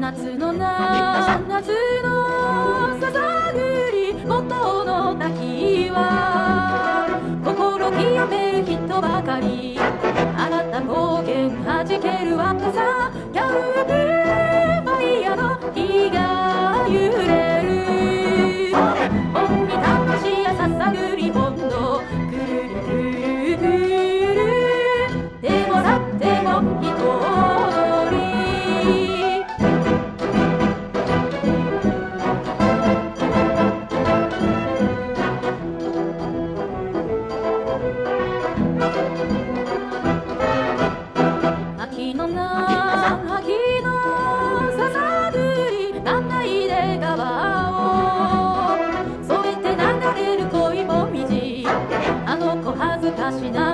夏のささぐり元の滝は心清める人ばかり。あなた高原はじける若さ、キャンプファイヤの火が揺れる。本に魂やささぐり本土くるりくるくる。でもだっても一人秋のささぐり長い出川を添えて流れる恋もみじ。あの子恥ずかしな